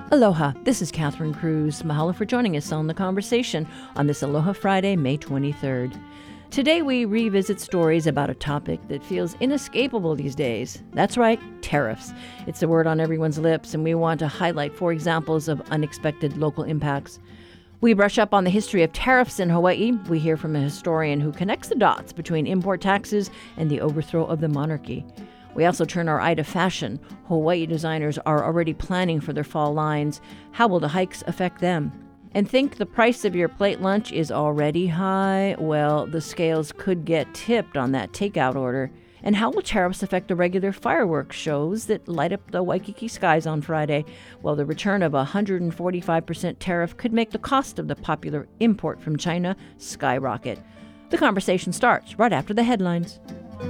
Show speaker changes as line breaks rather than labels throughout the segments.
Aloha, this is Catherine Cruz. Mahalo for joining us on The Conversation on this Aloha Friday, May 23rd. Today we revisit stories about a topic that feels inescapable these days. That's right, tariffs. It's a word on everyone's lips, and we want to highlight 4 examples of unexpected local impacts. We brush up on the history of tariffs in Hawaii. We hear from a historian who connects the dots between import taxes and the overthrow of the monarchy. We also turn our eye to fashion. Hawaii designers are already planning for their fall lines. How will the hikes affect them? And think the price of your plate lunch is already high? Well, the scales could get tipped on that takeout order. And how will tariffs affect the regular fireworks shows that light up the Waikiki skies on Friday? Well, the return of a 145% tariff could make the cost of the popular import from China skyrocket. The conversation starts right after the headlines.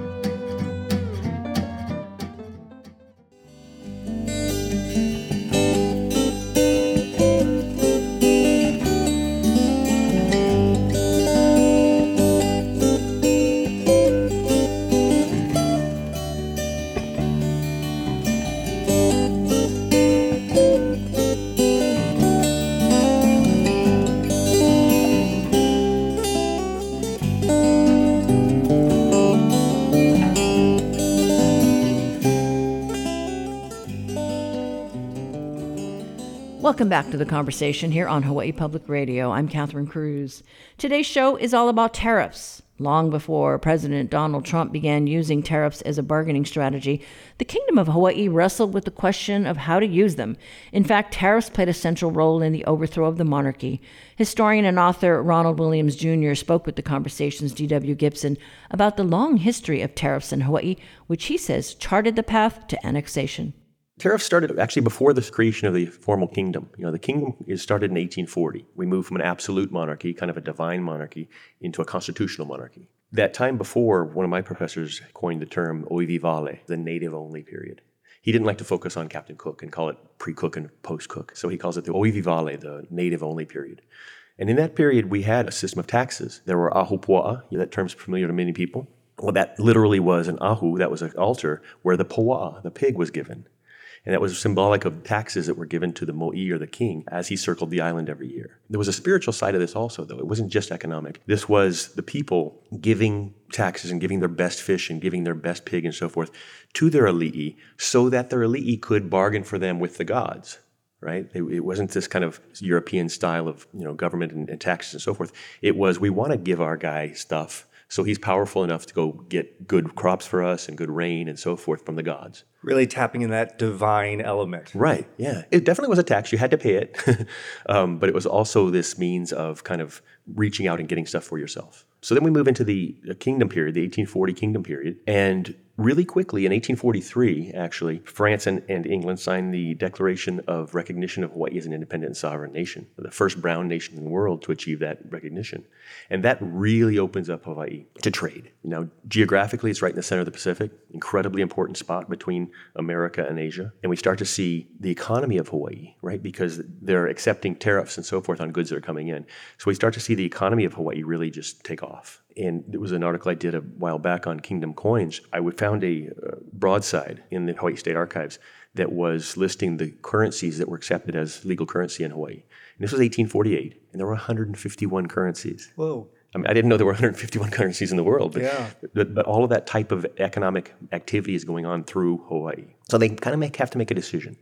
Welcome back to The Conversation here on Hawaii Public Radio. I'm Catherine Cruz. Today's show is all about tariffs. Long before President Donald Trump began using tariffs as a bargaining strategy, the Kingdom of Hawaii wrestled with the question of how to use them. In fact, tariffs played a central role in the overthrow of the monarchy. Historian and author Ronald Williams Jr. spoke with The Conversation's D.W. Gibson about the long history of tariffs in Hawaii, which he says charted the path to annexation.
Tariffs started actually before the creation of the formal kingdom. The kingdom is started in 1840. We moved from an absolute monarchy, kind of a divine monarchy, into a constitutional monarchy. That time before, one of my professors coined the term oiwi vale, the native-only period. He didn't like to focus on Captain Cook and call it pre-Cook and post-Cook, so he calls it the oiwi vale, the native-only period. And in that period, we had a system of taxes. There were ahupua'a, that term's familiar to many people. Well, that literally was an ahu, that was an altar where the pua'a, the pig, was given. And that was symbolic of taxes that were given to the mo'i, or the king, as he circled the island every year. There was a spiritual side of this also, though. It wasn't just economic. This was the people giving taxes and giving their best fish and giving their best pig and so forth to their ali'i, so that their ali'i could bargain for them with the gods, right? It wasn't this kind of European style of government and taxes and so forth. It was, we want to give our guy stuff, so he's powerful enough to go get good crops for us and good rain and so forth from the gods.
Really tapping in that divine element.
Right, yeah. It definitely was a tax. You had to pay it. But it was also this means of kind of reaching out and getting stuff for yourself. So then we move into the kingdom period, the 1840 kingdom period. And really quickly, in 1843, actually, France and England signed the Declaration of Recognition of Hawaii as an independent and sovereign nation, the first brown nation in the world to achieve that recognition. And that really opens up Hawaii to trade. Now, geographically, it's right in the center of the Pacific, incredibly important spot between America and Asia. And we start to see the economy of Hawaii, right? Because they're accepting tariffs and so forth on goods that are coming in. So we start to see the economy of Hawaii really just take off. And there was an article I did a while back on Kingdom coins. I found a broadside in the Hawaii State Archives that was listing the currencies that were accepted as legal currency in Hawaii. And this was 1848, and there were 151 currencies.
Whoa.
I mean, I didn't know there were 151 currencies in the world, but,
yeah.
but all of that type of economic activity is going on through Hawaii. So they kind of have to make a decision.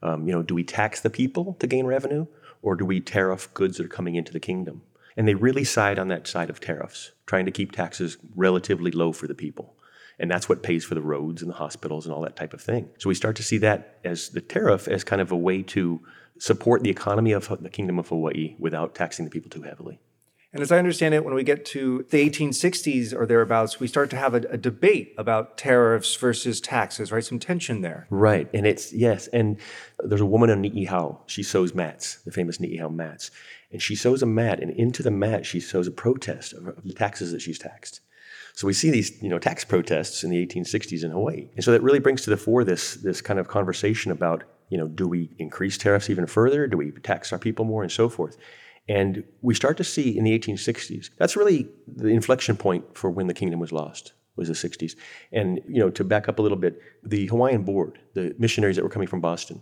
Do we tax the people to gain revenue, or do we tariff goods that are coming into the kingdom? And they really side on that side of tariffs, trying to keep taxes relatively low for the people. And that's what pays for the roads and the hospitals and all that type of thing. So we start to see that as the tariff as kind of a way to support the economy of the Kingdom of Hawaii without taxing the people too heavily.
And as I understand it, when we get to the 1860s or thereabouts, we start to have a debate about tariffs versus taxes, right? Some tension there.
Right. And and there's a woman on Ni'ihau. She sews mats, the famous Ni'ihau mats. And she sews a mat, and into the mat she sews a protest of the taxes that she's taxed. So we see these, tax protests in the 1860s in Hawaii. And so that really brings to the fore this kind of conversation about, do we increase tariffs even further? Do we tax our people more and so forth? And we start to see in the 1860s, that's really the inflection point for when the kingdom was lost, was the 60s. And, to back up a little bit, the Hawaiian Board, the missionaries that were coming from Boston,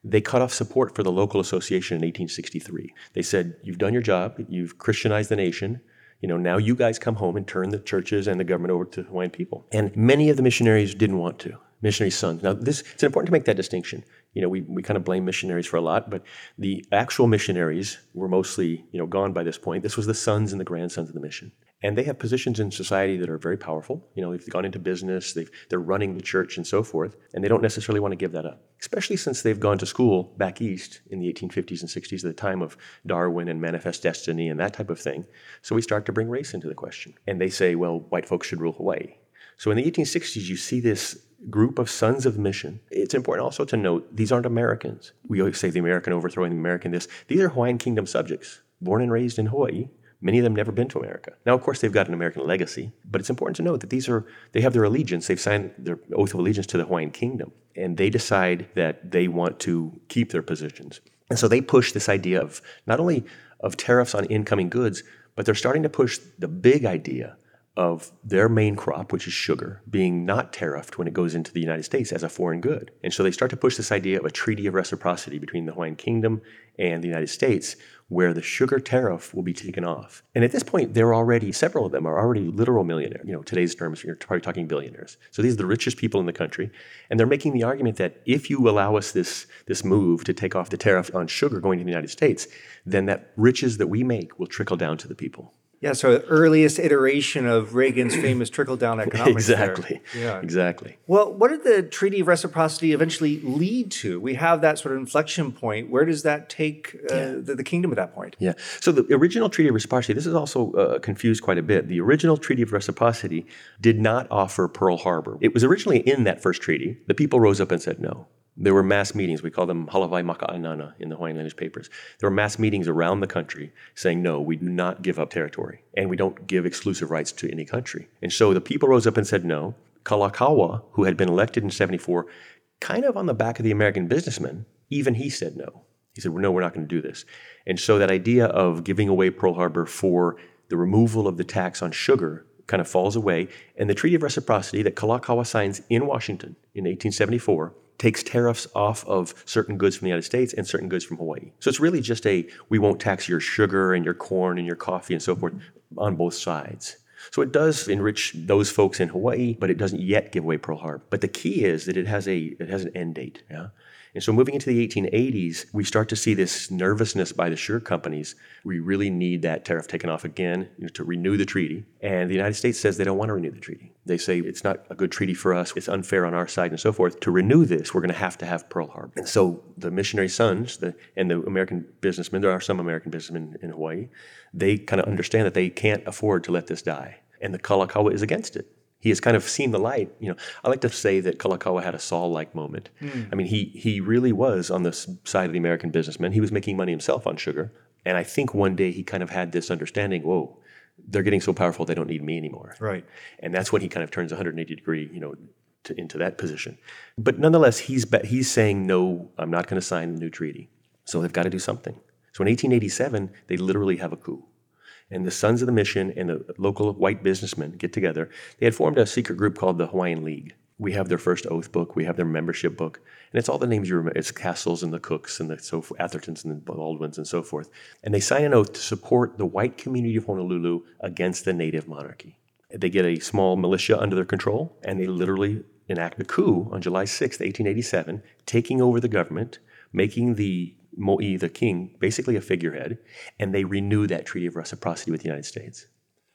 they cut off support for the local association in 1863. They said, you've done your job, you've Christianized the nation, now you guys come home and turn the churches and the government over to the Hawaiian people. And many of the missionaries didn't want to, missionary sons. Now, it's important to make that distinction. We kind of blame missionaries for a lot, but the actual missionaries were mostly, gone by this point. This was the sons and the grandsons of the mission. And they have positions in society that are very powerful. They've gone into business, they're running the church and so forth, and they don't necessarily want to give that up, especially since they've gone to school back east in the 1850s and 60s at the time of Darwin and Manifest Destiny and that type of thing. So we start to bring race into the question. And they say, well, white folks should rule Hawaii. So in the 1860s, you see this group of sons of mission. It's important also to note, these aren't Americans. We always say the American overthrowing the American this. These are Hawaiian Kingdom subjects, born and raised in Hawaii. Many of them never been to America. Now, of course, they've got an American legacy, but it's important to note that they have their allegiance. They've signed their oath of allegiance to the Hawaiian Kingdom, and they decide that they want to keep their positions. And so they push this idea of not only of tariffs on incoming goods, but they're starting to push the big idea of their main crop, which is sugar, being not tariffed when it goes into the United States as a foreign good. And so they start to push this idea of a treaty of reciprocity between the Hawaiian Kingdom and the United States, where the sugar tariff will be taken off. And at this point, several of them are already literal millionaires. Today's terms, you're probably talking billionaires. So these are the richest people in the country. And they're making the argument that if you allow us this move to take off the tariff on sugar going to the United States, then that riches that we make will trickle down to the people.
Yeah, so the earliest iteration of Reagan's famous trickle-down economics.
Exactly.
Yeah.
Exactly.
Well, what did the Treaty of Reciprocity eventually lead to? We have that sort of inflection point. Where does that take the kingdom at that point?
Yeah. So the original Treaty of Reciprocity, this is also confused quite a bit. The original Treaty of Reciprocity did not offer Pearl Harbor. It was originally in that first treaty. The people rose up and said no. There were mass meetings. We call them Halavai Maka'anana in the Hawaiian language papers. There were mass meetings around the country saying, no, we do not give up territory, and we don't give exclusive rights to any country. And so the people rose up and said no. Kalakaua, who had been elected in 74, kind of on the back of the American businessmen, even he said no. He said, no, we're not going to do this. And so that idea of giving away Pearl Harbor for the removal of the tax on sugar kind of falls away. And the Treaty of Reciprocity that Kalakaua signs in Washington in 1874 takes tariffs off of certain goods from the United States and certain goods from Hawaii. So it's really just we won't tax your sugar and your corn and your coffee and so forth on both sides. So it does enrich those folks in Hawaii, but it doesn't yet give away Pearl Harbor. But the key is that it has an end date. Yeah? And so moving into the 1880s, we start to see this nervousness by the sugar companies. We really need that tariff taken off again to renew the treaty. And the United States says they don't want to renew the treaty. They say it's not a good treaty for us. It's unfair on our side and so forth. To renew this, we're going to have Pearl Harbor. And so the missionary sons and the American businessmen, there are some American businessmen in Hawaii, they kind of understand that they can't afford to let this die. And the Kalakaua is against it. He has kind of seen the light. I like to say that Kalakaua had a Saul-like moment. I mean, he really was on the side of the American businessmen. He was making money himself on sugar. And I think one day he kind of had this understanding, whoa, they're getting so powerful they don't need me anymore. Right. And that's when he kind of turns 180 degree, into that position. But nonetheless, he's saying, no, I'm not going to sign the new treaty. So they've got to do something. So in 1887, they literally have a coup. And the sons of the mission and the local white businessmen get together. They had formed a secret group called the Hawaiian League. We have their first oath book. We have their membership book. And it's all the names you remember. It's Castles and the Cooks and the Athertons and the Baldwins and so forth. And they sign an oath to support the white community of Honolulu against the native monarchy. They get a small militia under their control, and they literally enact a coup on July 6th, 1887, taking over the government, making the Mo'i, the king, basically a figurehead, and they renew that Treaty of Reciprocity with the United States.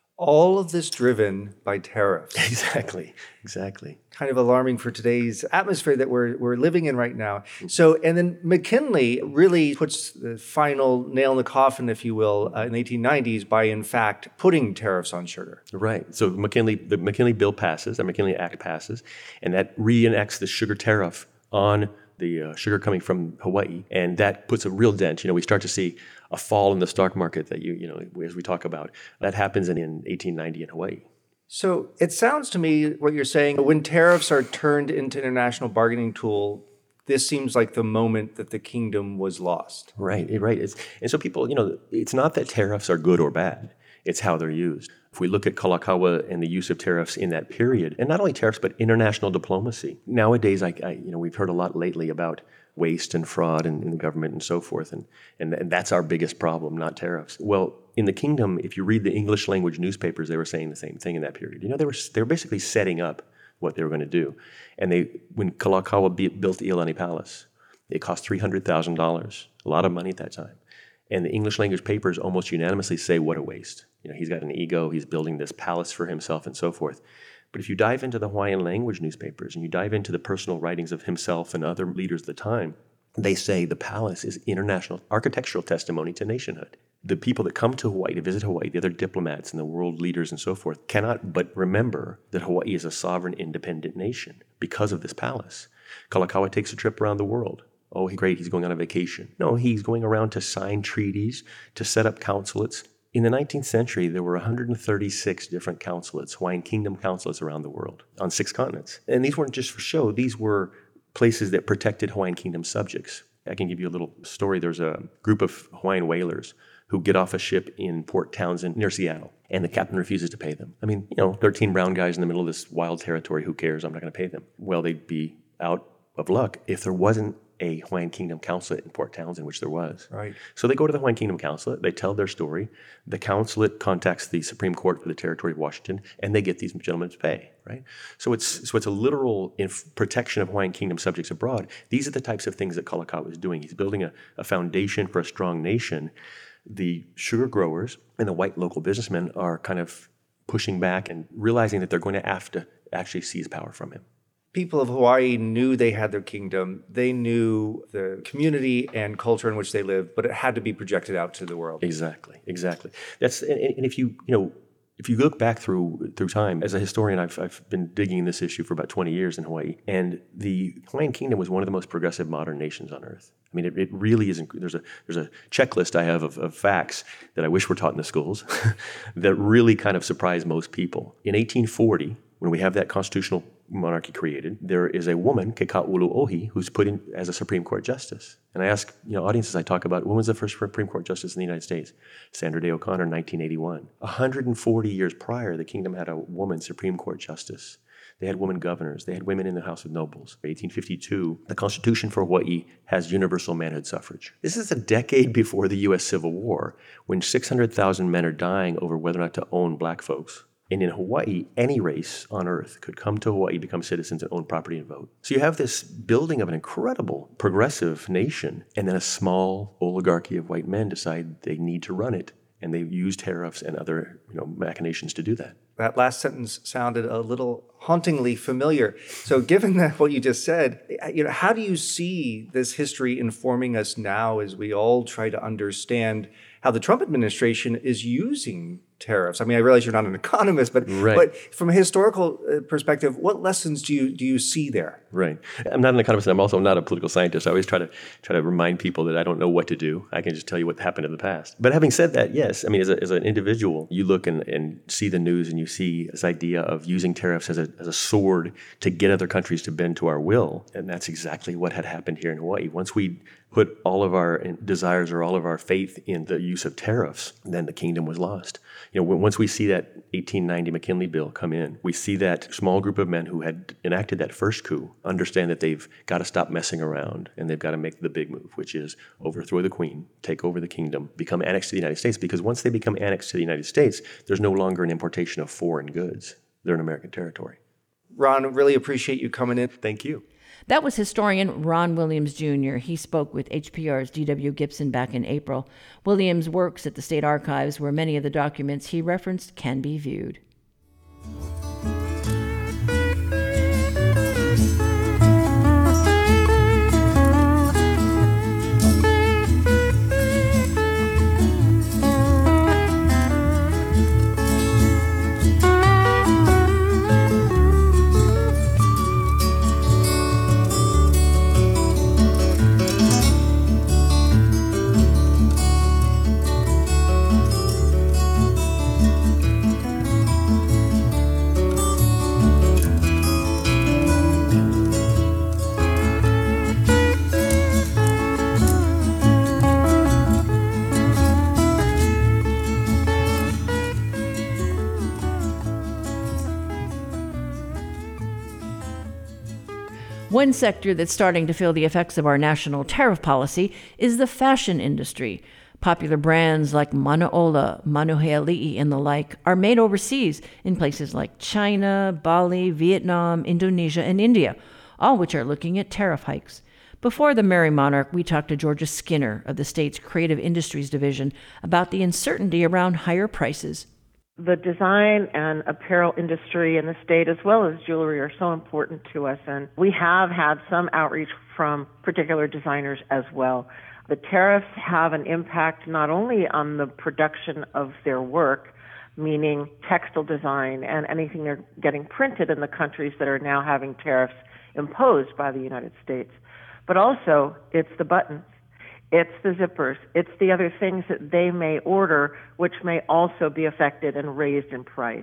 All of this driven by tariffs.
Exactly.
Kind of alarming for today's atmosphere that we're living in right now. So, and then McKinley really puts the final nail in the coffin, if you will, in the 1890s by, in fact, putting tariffs on sugar.
Right. So the McKinley bill passes, the McKinley Act passes, and that reenacts the sugar tariff on the sugar coming from Hawaii, and that puts a real dent. We start to see a fall in the stock market that as we talk about. That happens in 1890 in Hawaii.
So it sounds to me what you're saying, when tariffs are turned into international bargaining tool, this seems like the moment that the kingdom was lost.
Right. And so people, it's not that tariffs are good or bad. It's how they're used. If we look at Kalakaua and the use of tariffs in that period, and not only tariffs, but international diplomacy. Nowadays, we've heard a lot lately about waste and fraud in the government and so forth, and that's our biggest problem, not tariffs. Well, in the kingdom, if you read the English language newspapers, they were saying the same thing in that period. They were basically setting up what they were going to do. And when Kalakaua built the Iolani Palace, it cost $300,000, a lot of money at that time. And the English language papers almost unanimously say, what a waste. He's got an ego, he's building this palace for himself and so forth. But if you dive into the Hawaiian language newspapers and you dive into the personal writings of himself and other leaders of the time, they say the palace is international architectural testimony to nationhood. The people that come to Hawaii to visit Hawaii, the other diplomats and the world leaders and so forth, cannot but remember that Hawaii is a sovereign, independent nation because of this palace. Kalakaua takes a trip around the world. Oh, great, he's going on a vacation. No, he's going around to sign treaties, to set up consulates. In the 19th century, there were 136 different consulates, Hawaiian Kingdom consulates around the world, on 6 continents. And these weren't just for show. These were places that protected Hawaiian Kingdom subjects. I can give you a little story. There's a group of Hawaiian whalers who get off a ship in Port Townsend near Seattle, and the captain refuses to pay them. 13 brown guys in the middle of this wild territory, who cares? I'm not going to pay them. Well, they'd be out of luck if there wasn't a Hawaiian Kingdom consulate in Port Townsend, which there was.
Right.
So they go to the Hawaiian Kingdom consulate, they tell their story, the consulate contacts the Supreme Court for the Territory of Washington, and they get these gentlemen to pay, right? So it's a literal protection of Hawaiian Kingdom subjects abroad. These are the types of things that Kalakaua is doing. He's building a foundation for a strong nation. The sugar growers and the white local businessmen are kind of pushing back and realizing that they're going to have to actually seize power from him.
People of Hawaii knew they had their kingdom. They knew the community and culture in which they lived, but it had to be projected out to the world.
Exactly. That's and if you look back through time, as a historian, I've been digging this issue for about 20 years in Hawaii, and the Hawaiian Kingdom was one of the most progressive modern nations on earth. It really isn't. There's a checklist I have of facts that I wish were taught in the schools that really kind of surprised most people. In 1840, when we have that constitutional monarchy created, there is a woman, Kekauluohi, who's put in as a Supreme Court justice. And I ask audiences, I talk about, when was the first Supreme Court justice in the United States? Sandra Day O'Connor, 1981. 140 years prior, the kingdom had a woman Supreme Court justice. They had women governors. They had women in the House of Nobles. In 1852, the Constitution for Hawaii has universal manhood suffrage. This is a decade before the U.S. Civil War, when 600,000 men are dying over whether or not to own black folks. And in Hawaii, any race on earth could come to Hawaii, become citizens, and own property and vote. So you have this building of an incredible progressive nation, and then a small oligarchy of white men decide they need to run it, and they use tariffs and other machinations to do that.
That last sentence sounded a little hauntingly familiar. So given that what you just said, how do you see this history informing us now as we all try to understand how the Trump administration is using tariffs? I realize you're not an economist, but
right.
But from a historical perspective, what lessons do you see there?
Right. I'm not an economist, and I'm also not a political scientist. I always try to remind people that I don't know what to do. I can just tell you what happened in the past. But having said that, yes, as an individual, you look and see the news, and you see this idea of using tariffs as a sword to get other countries to bend to our will. And that's exactly what had happened here in Hawaii. Once we put all of our desires or all of our faith in the use of tariffs, then the kingdom was lost. Once we see that 1890 McKinley bill come in, we see that small group of men who had enacted that first coup understand that they've got to stop messing around, and they've got to make the big move, which is overthrow the queen, take over the kingdom, become annexed to the United States, because once they become annexed to the United States, there's no longer an importation of foreign goods. They're an American territory.
Ron, really appreciate you coming in.
Thank you.
That was historian Ron Williams, Jr. He spoke with HPR's D.W. Gibson back in April. Williams works at the State Archives, where many of the documents he referenced can be viewed. One sector that's starting to feel the effects of our national tariff policy is the fashion industry. Popular brands like Manaola, Manuheali'i, and the like are made overseas in places like China, Bali, Vietnam, Indonesia, and India, all which are looking at tariff hikes. Before the Merry Monarch, we talked to Georgia Skinner of the state's Creative Industries Division about the uncertainty around higher prices.
The design and apparel industry in the state, as well as jewelry, are so important to us, and we have had some outreach from particular designers as well. The tariffs have an impact not only on the production of their work, meaning textile design and anything they're getting printed in the countries that are now having tariffs imposed by the United States, but also it's the buttons, it's the zippers, it's the other things that they may order, which may also be affected and raised in price.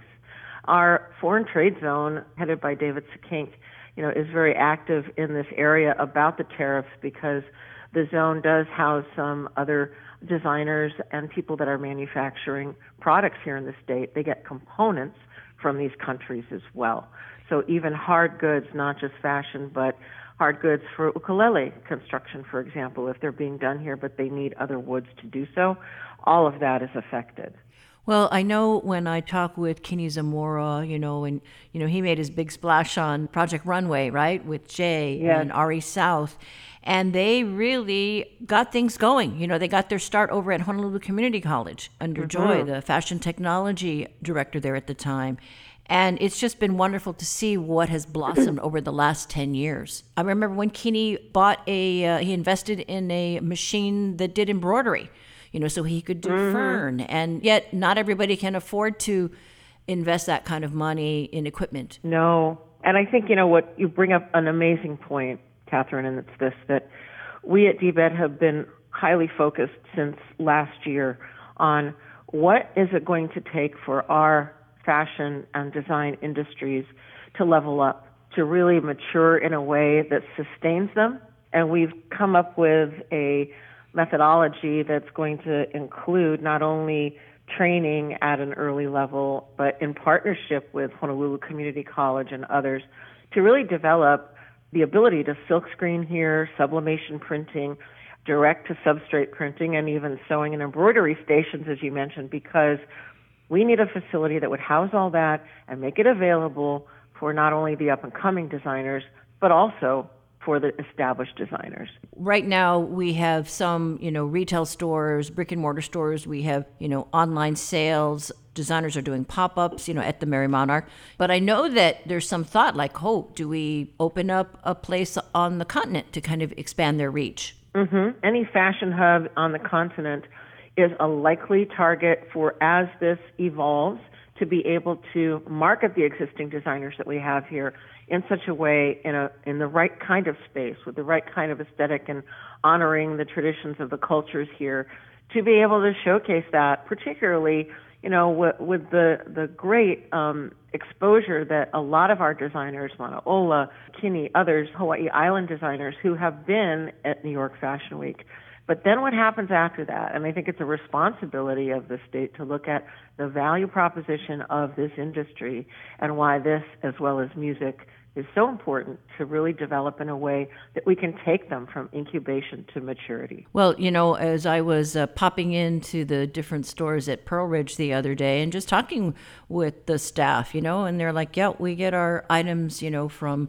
Our foreign trade zone, headed by David Sekink, is very active in this area about the tariffs because the zone does house some other designers and people that are manufacturing products here in the state. They get components from these countries as well. So even hard goods, not just fashion, but hard goods for ukulele construction, for example, if they're being done here, but they need other woods to do so, all of that is affected.
Well, I know when I talk with Kenny Zamora, and he made his big splash on Project Runway, right, with Jay and Ari South, and they really got things going. They got their start over at Honolulu Community College under Joy, the fashion technology director there at the time. And it's just been wonderful to see what has blossomed over the last 10 years. I remember when Kenny he invested in a machine that did embroidery, so he could do fern. And yet not everybody can afford to invest that kind of money in equipment.
No. And I think, what you bring up an amazing point, Catherine, and it's this, that we at DBED have been highly focused since last year on what is it going to take for our fashion and design industries to level up, to really mature in a way that sustains them. And we've come up with a methodology that's going to include not only training at an early level, but in partnership with Honolulu Community College and others to really develop the ability to silkscreen here, sublimation printing, direct to substrate printing, and even sewing and embroidery stations, as you mentioned, because we need a facility that would house all that and make it available for not only the up-and-coming designers, but also for the established designers.
Right now, we have some, retail stores, brick-and-mortar stores. We have, online sales. Designers are doing pop-ups, at the Merry Monarch. But I know that there's some thought like, do we open up a place on the continent to kind of expand their reach?
Mm-hmm. Any fashion hub on the continent is a likely target for, as this evolves, to be able to market the existing designers that we have here in such a way, in the right kind of space, with the right kind of aesthetic and honoring the traditions of the cultures here, to be able to showcase that, particularly, with the great exposure that a lot of our designers, Manaola, Kini, others, Hawaii Island designers who have been at New York Fashion Week. But then what happens after that? And I think it's a responsibility of the state to look at the value proposition of this industry and why this, as well as music, is so important to really develop in a way that we can take them from incubation to maturity.
Well, as I was popping into the different stores at Pearl Ridge the other day and just talking with the staff, and they're like, yeah, we get our items, from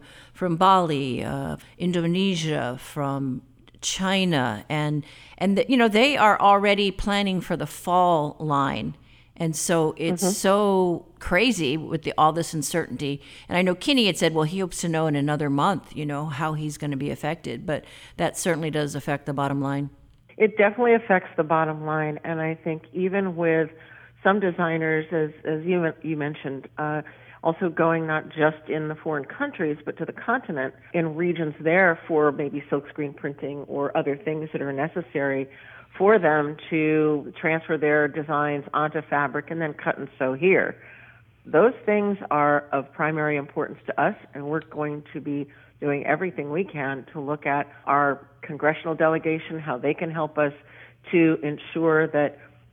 Bali, Indonesia, from China, and they are already planning for the fall line. And so it's so crazy with all this uncertainty. And I know Kenny had said, well, he hopes to know in another month, how he's going to be affected. But that certainly does affect the bottom line.
It definitely affects the bottom line. And I think even with some designers, as you mentioned, also going not just in the foreign countries, but to the continent, in regions there for maybe silkscreen printing or other things that are necessary for them to transfer their designs onto fabric and then cut and sew here. Those things are of primary importance to us, and we're going to be doing everything we can to look at our congressional delegation, how they can help us to ensure that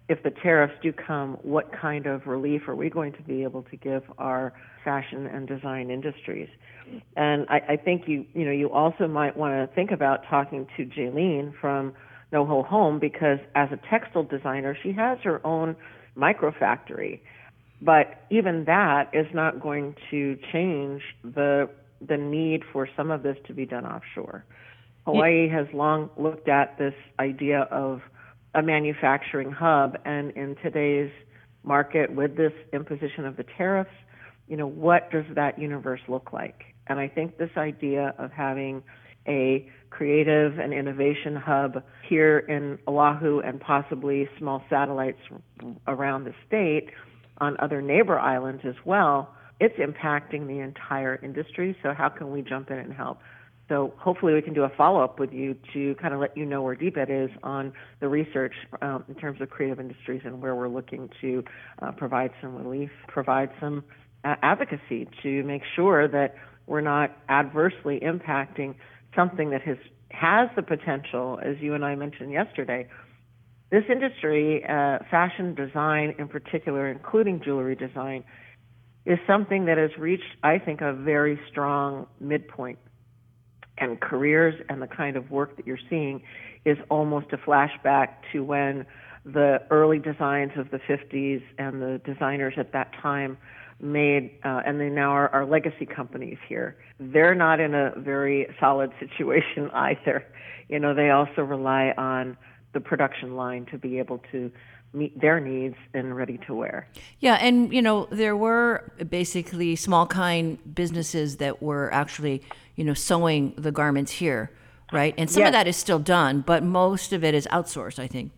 if the tariffs do come, what kind of relief are we going to be able to give our fashion and design industries? And I think you also might want to think about talking to Jaylene from NoHo Home, because as a textile designer, she has her own micro factory. But even that is not going to change the need for some of this to be done offshore. Hawaii has long looked at this idea of a manufacturing hub, and in today's market with this imposition of the tariffs, what does that universe look like? And I think this idea of having a creative and innovation hub here in Oahu and possibly small satellites around the state on other neighbor islands as well, it's impacting the entire industry. So how can we jump in and help? So hopefully we can do a follow-up with you to kind of let you know where DBED is on the research in terms of creative industries and where we're looking to provide some relief, provide some advocacy to make sure that we're not adversely impacting something that has the potential, as you and I mentioned yesterday. This industry, fashion design in particular, including jewelry design, is something that has reached, I think, a very strong midpoint. And careers and the kind of work that you're seeing is almost a flashback to when the early designs of the 50s and the designers at that time made, and they now are legacy companies here. They're not in a very solid situation either. They also rely on the production line to be able to meet their needs and ready to wear.
Yeah, and there were basically small kind businesses that were actually, sewing the garments here, right? And some of that is still done, but most of it is outsourced, I think.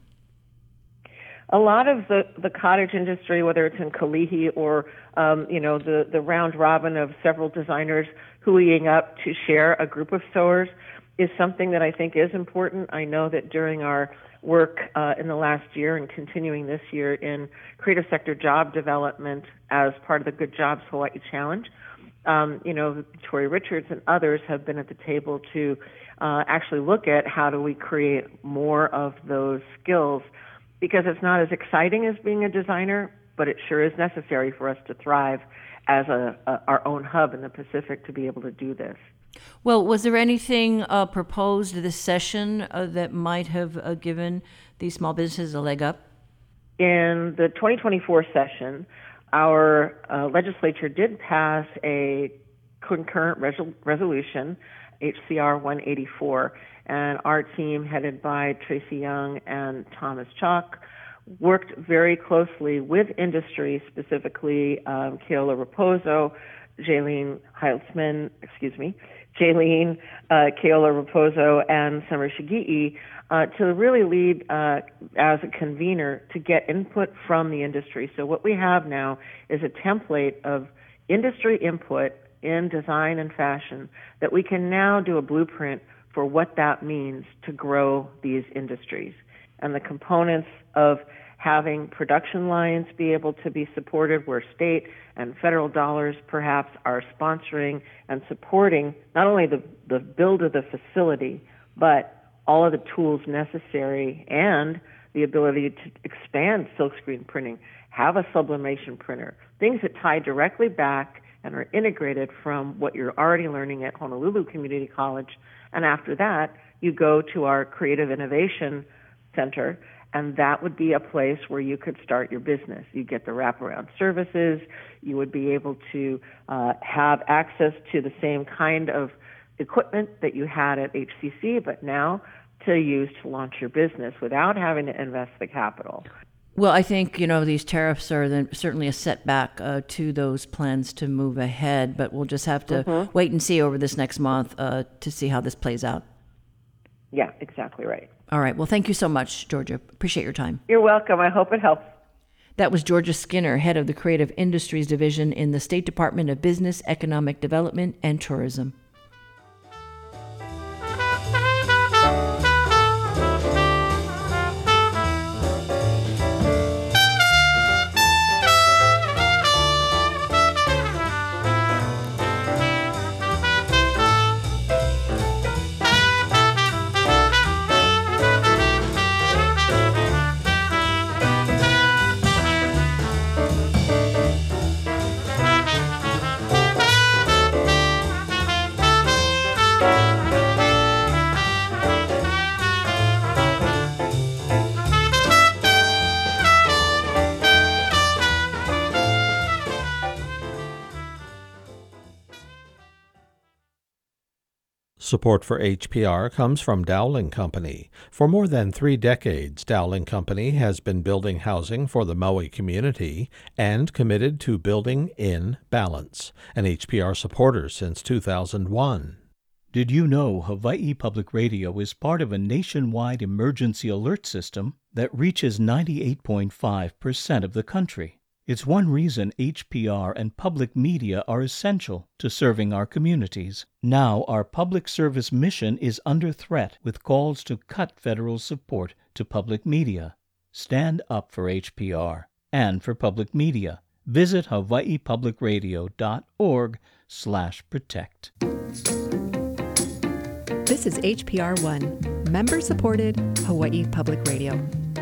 A lot of the cottage industry, whether it's in Kalihi or, the round robin of several designers hooeying up to share a group of sewers, is something that I think is important. I know that during our work in the last year and continuing this year in creative sector job development as part of the Good Jobs Hawaii Challenge, Victoria Richards and others have been at the table to actually look at how do we create more of those skills, because it's not as exciting as being a designer, but it sure is necessary for us to thrive as our own hub in the Pacific to be able to do this.
Well, was there anything proposed this session that might have given these small businesses a leg up?
In the 2024 session, our legislature did pass a concurrent resolution, HCR 184, and our team, headed by Tracy Young and Thomas Chalk, worked very closely with industry, specifically Keola Raposo, Jaylene, Keola Raposo, and Summer Shigei to really lead as a convener to get input from the industry. So what we have now is a template of industry input in design and fashion that we can now do a blueprint for what that means to grow these industries. And the components of having production lines be able to be supported where state and federal dollars perhaps are sponsoring and supporting not only the build of the facility, but all of the tools necessary and the ability to expand silkscreen printing, have a sublimation printer, things that tie directly back and are integrated from what you're already learning at Honolulu Community College. And after that, you go to our Creative Innovation Center, and that would be a place where you could start your business. You get the wraparound services. You would be able to have access to the same kind of equipment that you had at HCC, but now to use to launch your business without having to invest the capital.
Well, I think, these tariffs are certainly a setback to those plans to move ahead, but we'll just have to wait and see over this next month to see how this plays out.
Yeah, exactly right.
All right. Well, thank you so much, Georgia. Appreciate your time.
You're welcome. I hope it helps.
That was Georgia Skinner, head of the Creative Industries Division in the State Department of Business, Economic Development, and Tourism.
Support for HPR comes from Dowling Company. For more than 3 decades, Dowling Company has been building housing for the Maui community and committed to building in balance, an HPR supporter since 2001.
Did you know Hawaii Public Radio is part of a nationwide emergency alert system that reaches 98.5% of the country? It's one reason HPR and public media are essential to serving our communities. Now our public service mission is under threat with calls to cut federal support to public media. Stand up for HPR and for public media. Visit hawaiipublicradio.org/protect.
This is HPR One, member-supported Hawaii Public Radio.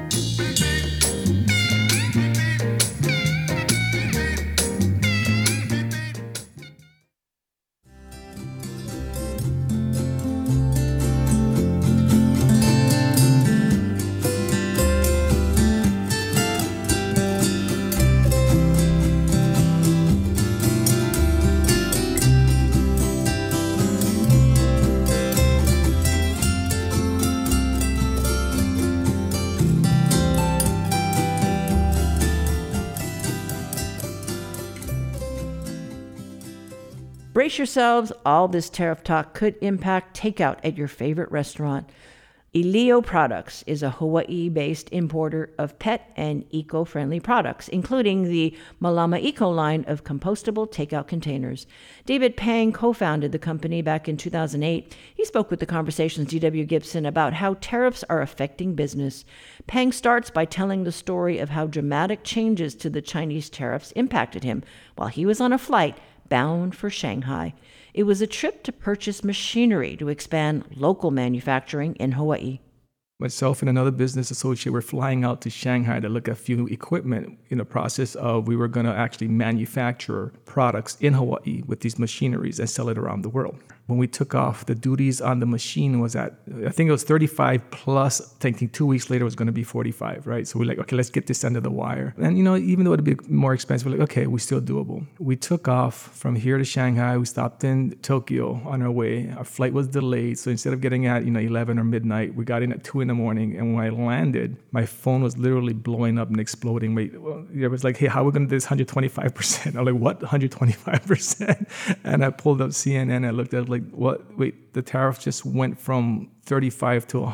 Brace yourselves, all this tariff talk could impact takeout at your favorite restaurant. Elio Products is a Hawaii-based importer of pet and eco-friendly products, including the Malama Eco line of compostable takeout containers. David Pang co-founded the company back in 2008. He spoke with The Conversation's D.W. Gibson about how tariffs are affecting business. Pang starts by telling the story of how dramatic changes to the Chinese tariffs impacted him while he was on a flight bound for Shanghai. It was a trip to purchase machinery to expand local manufacturing in Hawaii.
Myself and another business associate were flying out to Shanghai to look at a few equipment in the process of we were going to actually manufacture products in Hawaii with these machineries and sell it around the world. When we took off, the duties on the machine was at, I think it was 35 plus, thinking 2 weeks later it was going to be 45, right? So we're like, okay, let's get this under the wire. And, even though it'd be more expensive, we're like, okay, we're still doable. We took off from here to Shanghai. We stopped in Tokyo on our way. Our flight was delayed. So instead of getting at, 11 or midnight, we got in at 2 a.m. And when I landed, my phone was literally blowing up and exploding. It was like, hey, how are we going to do this 125%? I'm like, what, 125%? And I pulled up CNN. I looked at it like, what? Wait, the tariff just went from 35 to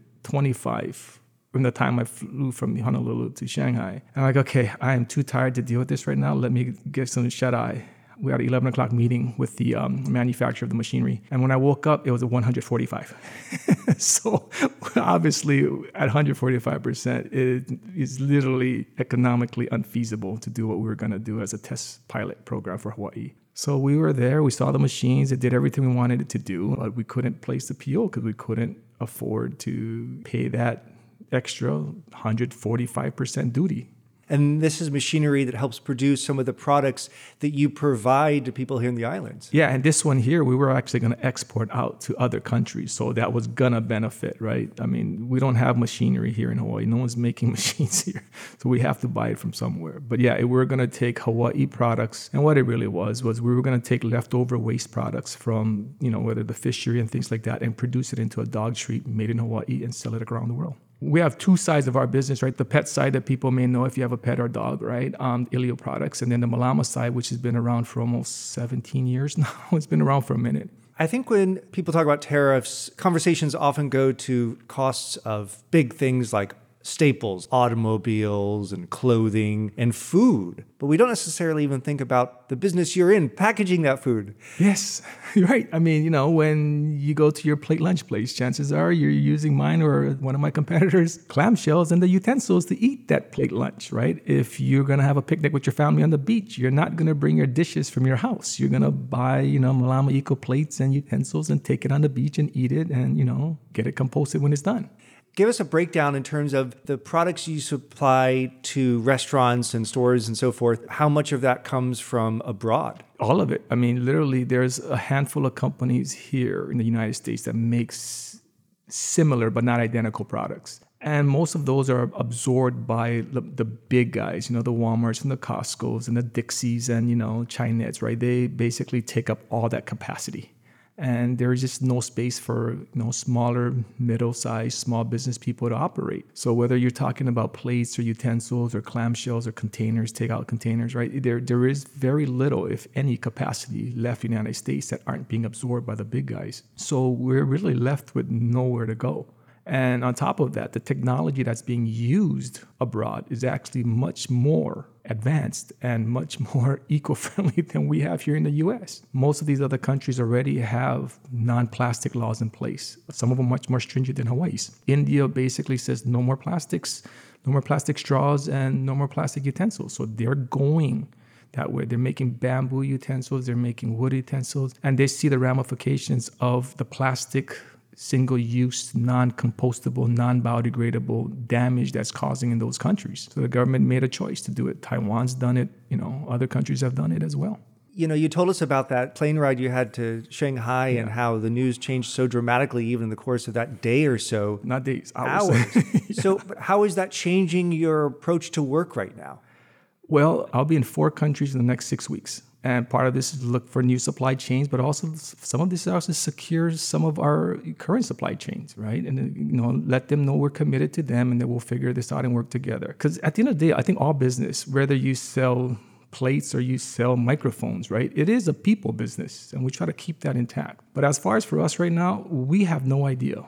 125 from the time I flew from Honolulu to Shanghai. I'm like, okay, I am too tired to deal with this right now. Let me get some shut-eye. We had an 11 o'clock meeting with the manufacturer of the machinery. And when I woke up, it was at 145. So obviously at 145%, it is literally economically unfeasible to do what we were going to do as a test pilot program for Hawaii. So we were there, we saw the machines, it did everything we wanted it to do, but we couldn't place the PO because we couldn't afford to pay that extra 145% duty.
And this is machinery that helps produce some of the products that you provide to people here in the islands.
Yeah, and this one here, we were actually going to export out to other countries. So that was going to benefit, right? I mean, we don't have machinery here in Hawaii. No one's making machines here. So we have to buy it from somewhere. But yeah, we were going to take Hawaii products. And what it really was we were going to take leftover waste products from, whether the fishery and things like that, and produce it into a dog treat made in Hawaii and sell it around the world. We have two sides of our business, right? The pet side that people may know if you have a pet or dog, right? Elio Products. And then the Malama side, which has been around for almost 17 years now. It's been around for a minute.
I think when people talk about tariffs, conversations often go to costs of big things like staples, automobiles and clothing and food. But we don't necessarily even think about the business you're in, packaging that food.
Yes, you're right. I mean, when you go to your plate lunch place, chances are you're using mine or one of my competitors' clamshells and the utensils to eat that plate lunch, right? If you're going to have a picnic with your family on the beach, you're not going to bring your dishes from your house. You're going to buy, Malama Eco plates and utensils and take it on the beach and eat it and, get it composted when it's done.
Give us a breakdown in terms of the products you supply to restaurants and stores and so forth. How much of that comes from abroad?
All of it. I mean, literally, there's a handful of companies here in the United States that makes similar but not identical products. And most of those are absorbed by the big guys, the Walmarts and the Costcos and the Dixies and, Chinettes, right? They basically take up all that capacity. And there's just no space for smaller, middle-sized, small business people to operate. So whether you're talking about plates or utensils or clamshells or containers, takeout containers, right? There is very little, if any, capacity left in the United States that aren't being absorbed by the big guys. So we're really left with nowhere to go. And on top of that, the technology that's being used abroad is actually much more advanced and much more eco-friendly than we have here in the US. Most of these other countries already have non-plastic laws in place. Some of them much more stringent than Hawaii's. India basically says no more plastics, no more plastic straws, and no more plastic utensils. So they're going that way. They're making bamboo utensils, they're making wood utensils, and they see the ramifications of the plastic single-use, non-compostable, non-biodegradable damage that's causing in those countries. So the government made a choice to do it. Taiwan's done it. Other countries have done it as well.
You told us about that plane ride you had to Shanghai and how the news changed so dramatically even in the course of that day or so.
Not days, hours.
So but how is that changing your approach to work right now?
Well, I'll be in 4 countries in the next 6 weeks. And part of this is to look for new supply chains, but also some of this also secures some of our current supply chains, right? And, let them know we're committed to them and that we'll figure this out and work together. Because at the end of the day, I think all business, whether you sell plates or you sell microphones, right? It is a people business, and we try to keep that intact. But as far as for us right now, we have no idea.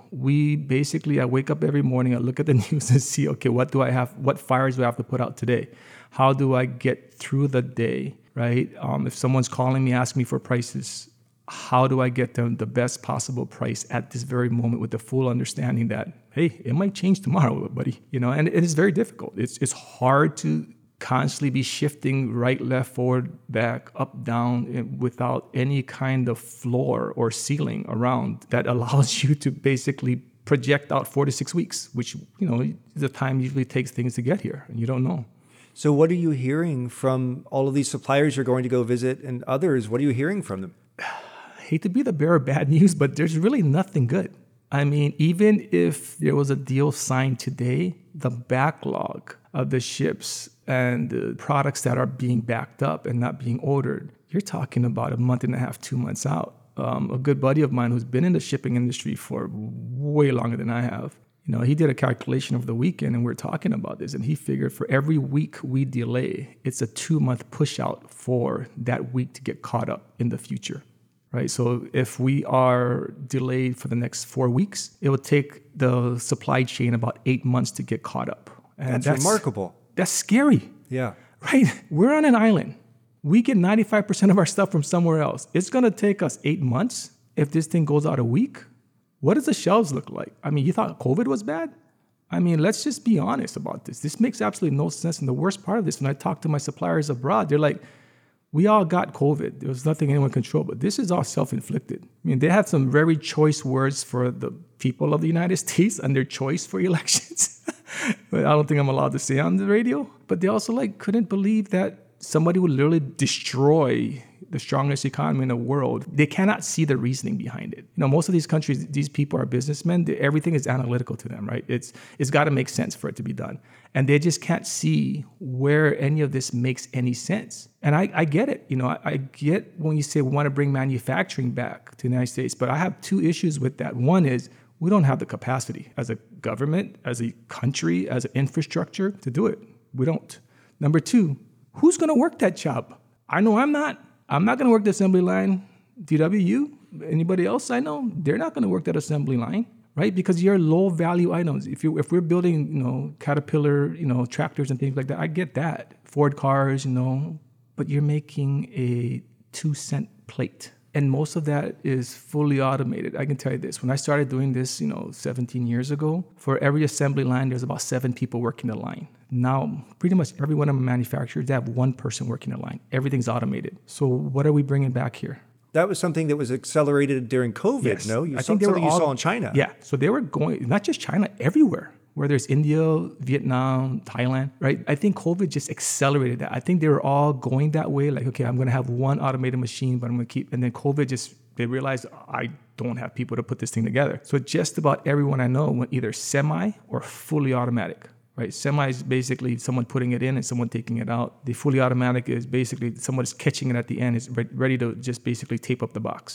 I wake up every morning, I look at the news and see, okay, what fires do I have to put out today? How do I get through the day, right? If someone's calling me, asking me for prices, how do I get them the best possible price at this very moment with the full understanding that, hey, it might change tomorrow, buddy, and it is very difficult. It's hard to constantly be shifting right, left, forward, back, up, down without any kind of floor or ceiling around that allows you to basically project out 4 to 6 weeks, which, the time usually takes things to get here, and you don't know.
So what are you hearing from all of these suppliers you're going to go visit and others? What are you hearing from them?
I hate to be the bearer of bad news, but there's really nothing good. I mean, even if there was a deal signed today, the backlog of the ships and the products that are being backed up and not being ordered, you're talking about a month and a half, 2 months out. A good buddy of mine who's been in the shipping industry for way longer than I have, he did a calculation over the weekend and we're talking about this, and he figured for every week we delay, it's a 2-month push out for that week to get caught up in the future, right? So if we are delayed for the next 4 weeks, it would take the supply chain about 8 months to get caught up. And
that's remarkable.
That's scary.
Yeah.
Right? We're on an island. We get 95% of our stuff from somewhere else. It's going to take us 8 months. If this thing goes out a week, what does the shelves look like? I mean, you thought COVID was bad? I mean, let's just be honest about this. This makes absolutely no sense. And the worst part of this, when I talk to my suppliers abroad, they're like, we all got COVID. There was nothing anyone controlled, but this is all self-inflicted. I mean, they had some very choice words for the people of the United States and their choice for elections. But I don't think I'm allowed to say on the radio. But they also couldn't believe that somebody would literally destroy the strongest economy in the world. They cannot see the reasoning behind it. Most of these countries, these people are businessmen. Everything is analytical to them, right? It's got to make sense for it to be done. And they just can't see where any of this makes any sense. And I get it. I get when you say we want to bring manufacturing back to the United States, but I have 2 issues with that. One is we don't have the capacity as a government, as a country, as an infrastructure to do it. We don't. Number 2, who's going to work that job? I know I'm not. I'm not going to work the assembly line. DWU, anybody else I know, they're not going to work that assembly line, right? Because you're low value items. If we're building, Caterpillar, tractors and things like that, I get that. Ford cars, but you're making a 2-cent plate. And most of that is fully automated. I can tell you this. When I started doing this, 17 years ago, for every assembly line, there's about 7 people working the line. Now, pretty much every one of my manufacturers, they have 1 person working the line. Everything's automated. So what are we bringing back here?
That was something that was accelerated during COVID,
yes.
No?
I think you saw
in China.
Yeah. So they were going, not just China, everywhere. Whether it's India, Vietnam, Thailand, right? I think COVID just accelerated that. I think they were all going that way. Okay, I'm going to have 1 automated machine, but I'm going to keep... And then COVID they realized, I don't have people to put this thing together. So just about everyone I know went either semi or fully automatic, right? Semi is basically someone putting it in and someone taking it out. The fully automatic is basically someone's catching it at the end, is ready to just basically tape up the box.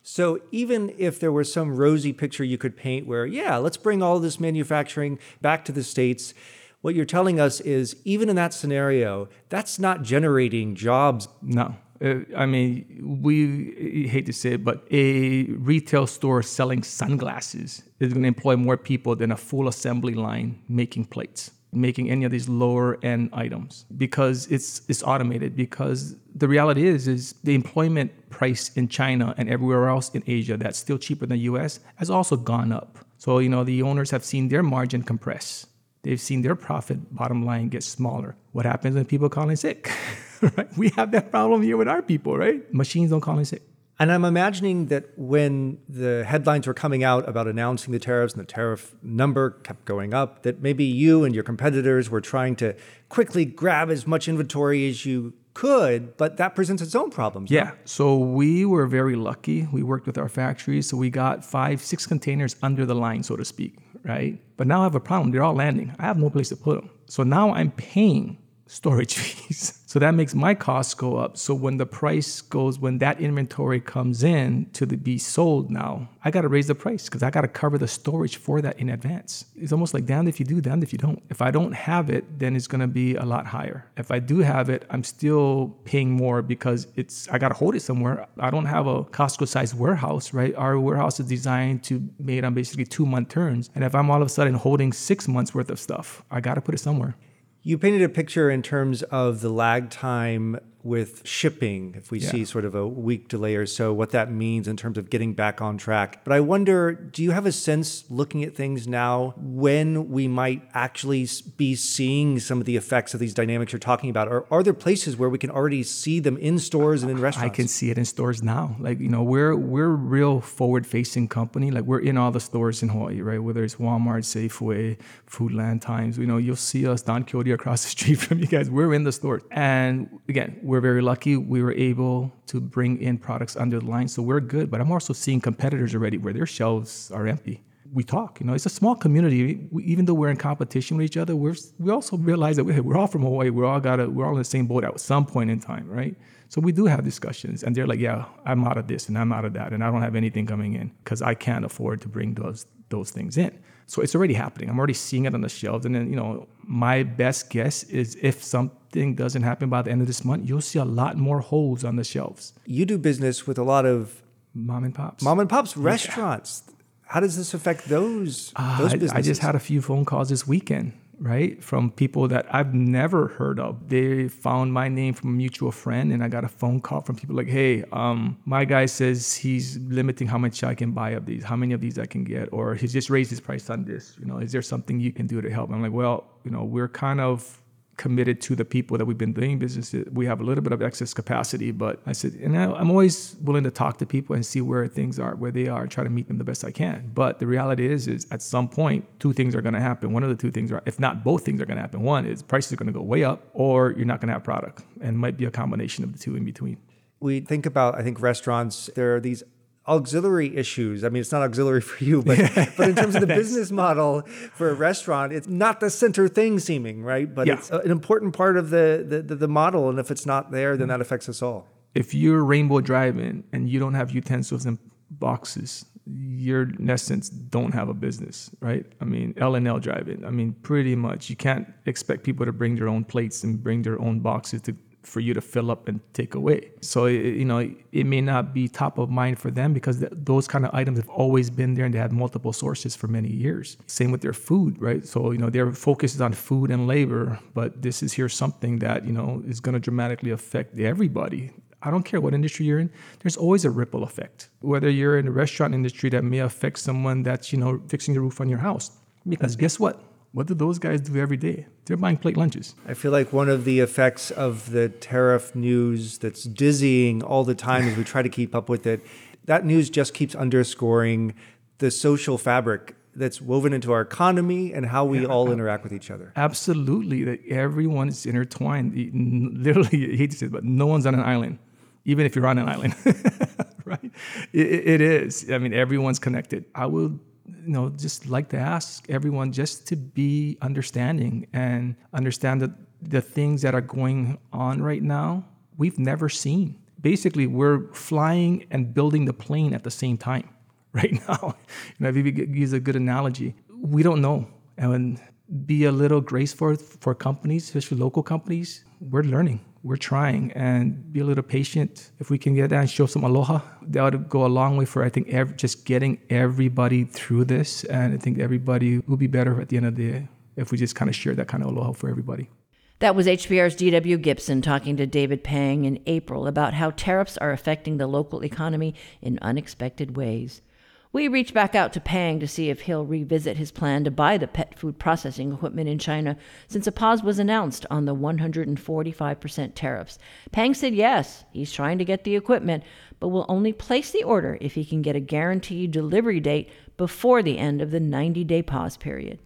So even if there was some rosy picture you could paint where, yeah, let's bring all this manufacturing back to the States, what you're telling us is even in that scenario, that's not generating jobs.
No. I mean, we hate to say it, but a retail store selling sunglasses is going to employ more people than a full assembly line making plates, making any of these lower end items, because it's automated. Because the reality is the employment price in China and everywhere else in Asia that's still cheaper than the US has also gone up. So, the owners have seen their margin compress. They've seen their profit bottom line get smaller. What happens when people call in sick? Right? We have that problem here with our people, right? Machines don't call in sick.
And I'm imagining that when the headlines were coming out about announcing the tariffs and the tariff number kept going up, that maybe you and your competitors were trying to quickly grab as much inventory as you could, but that presents its own problems.
Yeah. So we were very lucky. We worked with our factories, so we got 5-6 containers under the line, so to speak, right? But now I have a problem. They're all landing. I have no place to put them. So now I'm paying storage fees. So that makes my costs go up. So when the price goes, when that inventory comes in to be sold now, I got to raise the price because I got to cover the storage for that in advance. It's almost like damned if you do, damned if you don't. If I don't have it, then it's going to be a lot higher. If I do have it, I'm still paying more because I got to hold it somewhere. I don't have a Costco-sized warehouse, right? Our warehouse is designed made on basically 2-month turns. And if I'm all of a sudden holding 6 months worth of stuff, I got to put it somewhere.
You painted a picture in terms of the lag time with shipping, if we see sort of a week delay or so, what that means in terms of getting back on track. But I wonder, do you have a sense, looking at things now, when we might actually be seeing some of the effects of these dynamics you're talking about? Or are there places where we can already see them in stores and in restaurants?
I can see it in stores now. Like, we're a real forward-facing company. Like, we're in all the stores in Hawaii, right? Whether it's Walmart, Safeway, Foodland, Times, you'll see us, Don Quixote, across the street from you guys. We're in the stores. And again, we're very lucky. We were able to bring in products under the line, so we're good. But I'm also seeing competitors already where their shelves are empty. We talk, it's a small community. Even though we're in competition with each other, we also realize that we're all from Hawaii. We're all in the same boat at some point in time, right? So we do have discussions, and they're like, yeah, I'm out of this and I'm out of that, and I don't have anything coming in because I can't afford to bring those things in. So it's already happening. I'm already seeing it on the shelves. And then, my best guess is if something doesn't happen by the end of this month, you'll see a lot more holes on the shelves.
You do business with a lot of
mom and pops
restaurants. Yeah. How does this affect those businesses?
I just had a few phone calls this weekend, right, from people that I've never heard of. They found my name from a mutual friend, and I got a phone call from people like, hey, my guy says he's limiting how much I can buy of these, how many of these I can get, or he's just raised his price on this. Is there something you can do to help? I'm like, well, we're kind of committed to the people that we've been doing business with. We have a little bit of excess capacity, but I said, and I'm always willing to talk to people and see where things are, where they are, and try to meet them the best I can. But the reality is at some point, 2 things are going to happen. One of the 2 things are, if not both things are going to happen. One is prices are going to go way up, or you're not going to have product, and it might be a combination of the 2 in between.
We think about, I think, restaurants, there are these auxiliary issues. I mean, it's not auxiliary for you, but in terms of the business model for a restaurant, it's not the center thing seeming, right? But it's an important part of the model. And if it's not there, then that affects us all.
If you're Rainbow Drive-In and you don't have utensils and boxes, you in essence don't have a business, right? I mean, L&L Drive-In, pretty much you can't expect people to bring their own plates and bring their own boxes for you to fill up and take away. So, it may not be top of mind for them because those kind of items have always been there and they had multiple sources for many years. Same with their food, right? So, their focus is on food and labor, but this is here something that, is going to dramatically affect everybody. I don't care what industry you're in, there's always a ripple effect. Whether you're in the restaurant industry, that may affect someone that's, fixing the roof on your house. Because guess what? What do those guys do every day? They're buying plate lunches.
I feel like one of the effects of the tariff news that's dizzying all the time as we try to keep up with it, that news just keeps underscoring the social fabric that's woven into our economy and how we all interact with each other.
Absolutely. That everyone is intertwined. Literally, I hate to say it, but no one's on an island, even if you're on an island, right? It is. Everyone's connected. I would just like to ask everyone just to be understanding and understand that the things that are going on right now, we've never seen. basically we're flying and building the plane at the same time right now. If you use a good analogy, we don't know. And be a little graceful for companies, especially local companies. We're learning, we're trying, and be a little patient. If we can get that and show some aloha, that would go a long way for, I think, just getting everybody through this. And I think everybody will be better at the end of the day if we just kind of share that kind of aloha for everybody.
That was HPR's D.W. Gibson talking to David Pang in April about how tariffs are affecting the local economy in unexpected ways. We reached back out to Pang to see if he'll revisit his plan to buy the pet food processing equipment in China since a pause was announced on the 145% tariffs. Pang said yes, he's trying to get the equipment, but will only place the order if he can get a guaranteed delivery date before the end of the 90-day pause period.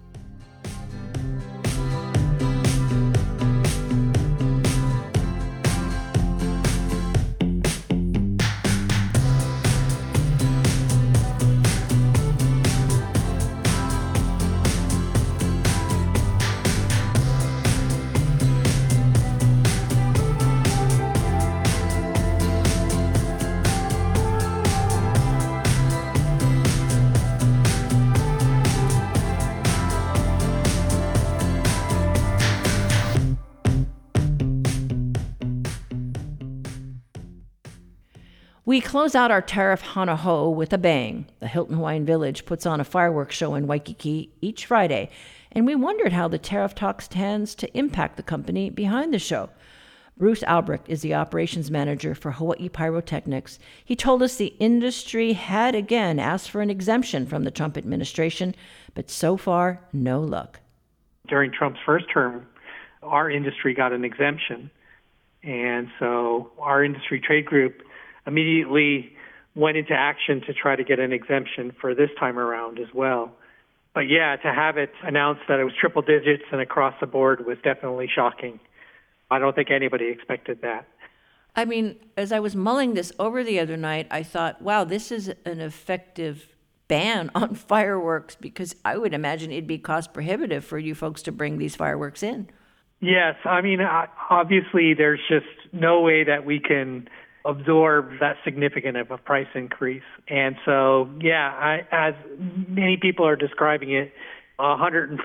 We close out our tariff hana-ho with a bang. The Hilton Hawaiian Village puts on a fireworks show in Waikiki each Friday, and we wondered how the tariff talk stands to impact the company behind the show. Bruce Albrecht is the operations manager for Hawaii Pyrotechnics. He told us the industry had again asked for an exemption from the Trump administration, but so far, no luck.
During Trump's first term, our industry got an exemption, and so our industry trade group immediately went into action to try to get an exemption for this time around as well. But yeah, to have it announced that it was triple digits and across the board was definitely shocking. I don't think anybody expected that.
I mean, as I was mulling this over the other night, I thought, wow, this is an effective ban on fireworks, because I would imagine it'd be cost prohibitive for you folks to bring these fireworks in.
Yes, I mean, obviously there's just no way that we can absorb that significant of a price increase. And so, yeah, as many people are describing it, 145%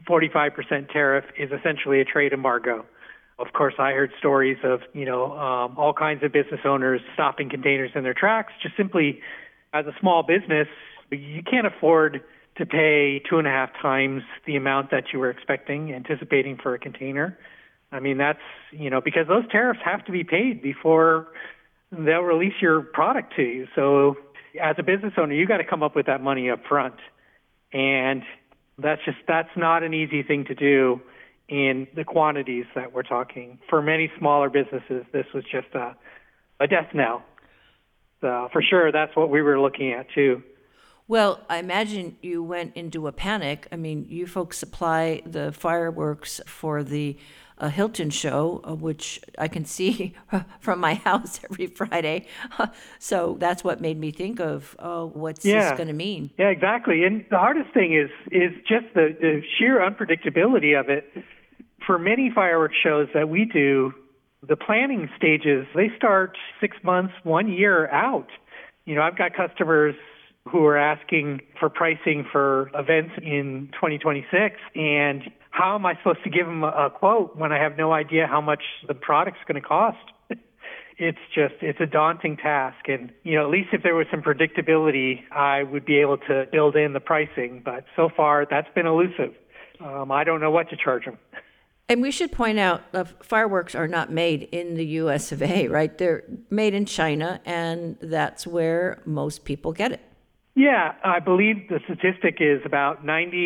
tariff is essentially a trade embargo. Of course, I heard stories of, all kinds of business owners stopping containers in their tracks. Just simply, as a small business, you can't afford to pay 2.5 times the amount that you were anticipating for a container. I mean, that's, because those tariffs have to be paid before they'll release your product to you. So as a business owner, you got to come up with that money up front. And that's not an easy thing to do in the quantities that we're talking. For many smaller businesses, this was just a death knell. So for sure, that's what we were looking at too.
Well, I imagine you went into a panic. I mean, you folks supply the fireworks for the Hilton show, which I can see from my house every Friday. So that's what made me think of, what's this going to mean?
Yeah, exactly. And the hardest thing is just the sheer unpredictability of it. For many fireworks shows that we do, the planning stages, they start 6 months, 1 year out. I've got customers who are asking for pricing for events in 2026, and how am I supposed to give them a quote when I have no idea how much the product's going to cost? It's a daunting task. And, at least if there was some predictability, I would be able to build in the pricing. But so far, that's been elusive. I don't know what to charge them.
And we should point out that fireworks are not made in the U.S. of A., right? They're made in China, and that's where most people get it.
Yeah, I believe the statistic is about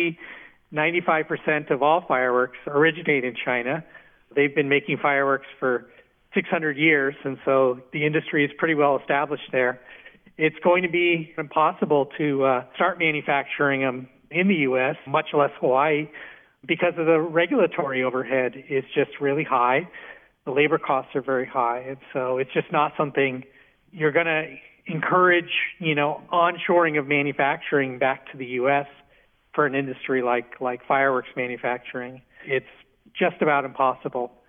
95% of all fireworks originate in China. They've been making fireworks for 600 years, and so the industry is pretty well established there. It's going to be impossible to start manufacturing them in the U.S., much less Hawaii, because of the regulatory overhead is just really high. The labor costs are very high, and so it's just not something you're going to encourage, onshoring of manufacturing back to the U.S. for an industry like fireworks manufacturing. It's just about impossible.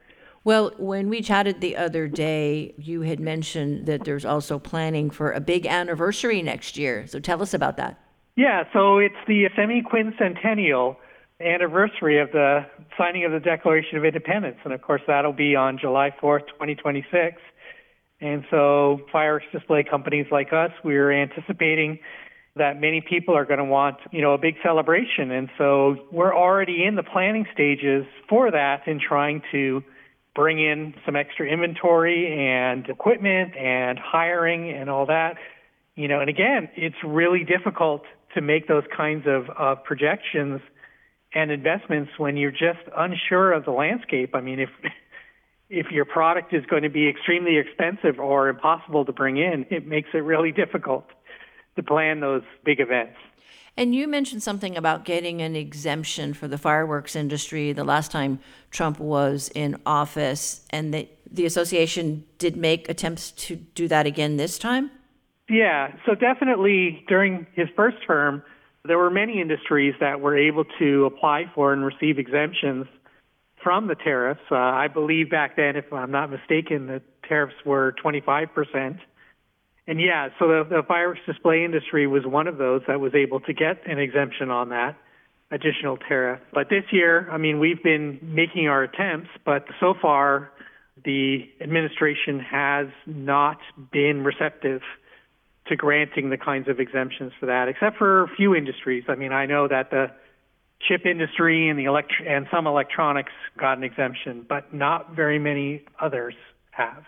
Well, when we chatted the other day, you had mentioned that there's also planning for a big anniversary next year. So tell us about that.
Yeah, so it's the semi-quincentennial anniversary of the signing of the Declaration of Independence. And of course, that'll be on July 4th, 2026. And so fireworks display companies like us, we're anticipating that many people are going to want, a big celebration. And so we're already in the planning stages for that and trying to bring in some extra inventory and equipment and hiring and all that. And again, it's really difficult to make those kinds of projections and investments when you're just unsure of the landscape. I mean, if your product is going to be extremely expensive or impossible to bring in, it makes it really difficult to plan those big events.
And you mentioned something about getting an exemption for the fireworks industry the last time Trump was in office, and that the association did make attempts to do that again this time?
Yeah, so definitely during his first term, there were many industries that were able to apply for and receive exemptions from the tariffs. I believe back then, if I'm not mistaken, the tariffs were 25%. And yeah, so the fireworks display industry was one of those that was able to get an exemption on that additional tariff. But this year, we've been making our attempts, but so far the administration has not been receptive to granting the kinds of exemptions for that, except for a few industries. I know that the chip industry and and some electronics got an exemption, but not very many others have.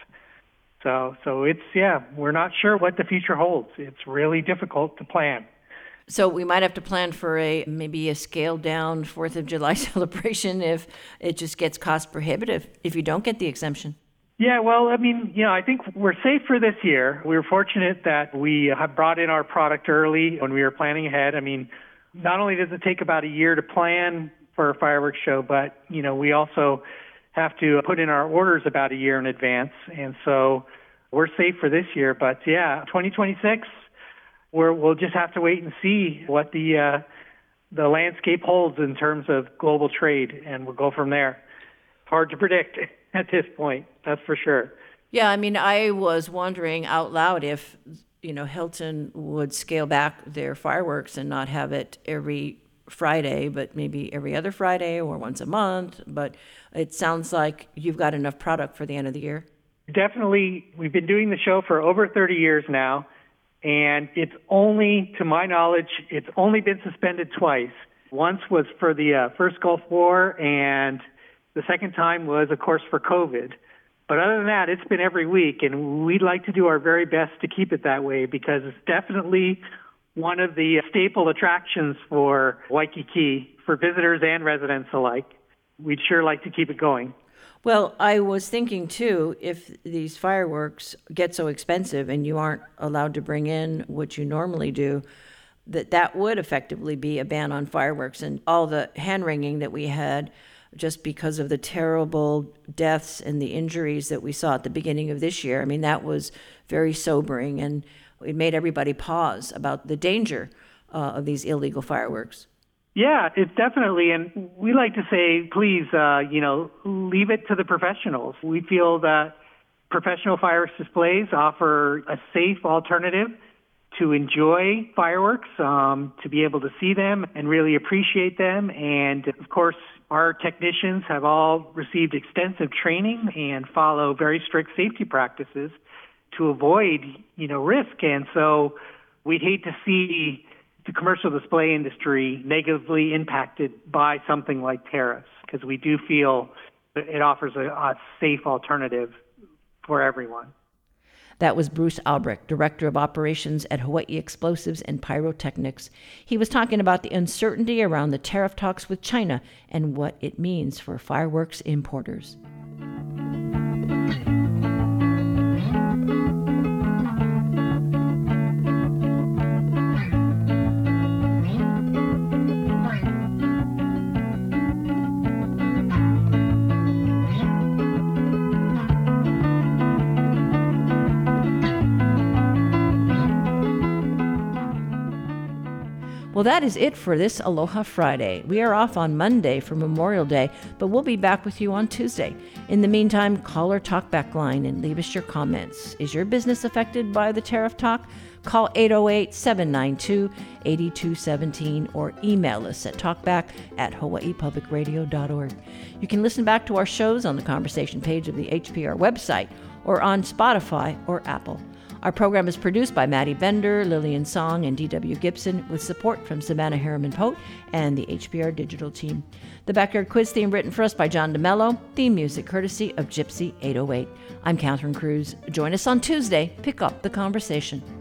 So it's, we're not sure what the future holds. It's really difficult to plan.
So we might have to plan for maybe a scaled down 4th of July celebration if it just gets cost prohibitive if you don't get the exemption.
Yeah, well, I think we're safe for this year. We were fortunate that we have brought in our product early when we were planning ahead. Not only does it take about a year to plan for a fireworks show, but, we also have to put in our orders about a year in advance. And so we're safe for this year. But, 2026, we'll just have to wait and see what the landscape holds in terms of global trade, and we'll go from there. Hard to predict at this point, that's for sure.
Yeah, I was wondering out loud if, Hilton would scale back their fireworks and not have it every Friday, but maybe every other Friday or once a month. But it sounds like you've got enough product for the end of the year.
Definitely. We've been doing the show for over 30 years now, and it's only, to my knowledge, it's only been suspended twice. Once was for the first Gulf War, and the second time was, of course, for COVID. But other than that, it's been every week, and we'd like to do our very best to keep it that way because it's definitely one of the staple attractions for Waikiki, for visitors and residents alike. We'd sure like to keep it going.
Well, I was thinking, too, if these fireworks get so expensive and you aren't allowed to bring in what you normally do, that would effectively be a ban on fireworks and all the hand-wringing that we had just because of the terrible deaths and the injuries that we saw at the beginning of this year. That was very sobering, and it made everybody pause about the danger of these illegal fireworks.
Yeah, it's definitely, and we like to say, please, leave it to the professionals. We feel that professional fireworks displays offer a safe alternative to enjoy fireworks, to be able to see them and really appreciate them. And of course, our technicians have all received extensive training and follow very strict safety practices to avoid, risk. And so we'd hate to see the commercial display industry negatively impacted by something like tariffs, because we do feel that it offers a safe alternative for everyone.
That was Bruce Albrecht, Director of Operations at Hawaii Explosives and Pyrotechnics. He was talking about the uncertainty around the tariff talks with China and what it means for fireworks importers. Well, that is it for this Aloha Friday. We are off on Monday for Memorial Day, but we'll be back with you on Tuesday. In the meantime, call our talkback line and leave us your comments. Is your business affected by the tariff talk? Call 808-792-8217 or email us at talkback@hawaiipublicradio.org. You can listen back to our shows on the conversation page of the HPR website or on Spotify or Apple. Our program is produced by Maddie Bender, Lillian Song, and D.W. Gibson with support from Savannah Harriman-Pote and the HPR digital team. The Backyard Quiz theme written for us by John DeMello. Theme music courtesy of Gypsy 808. I'm Catherine Cruz. Join us on Tuesday. Pick up the conversation.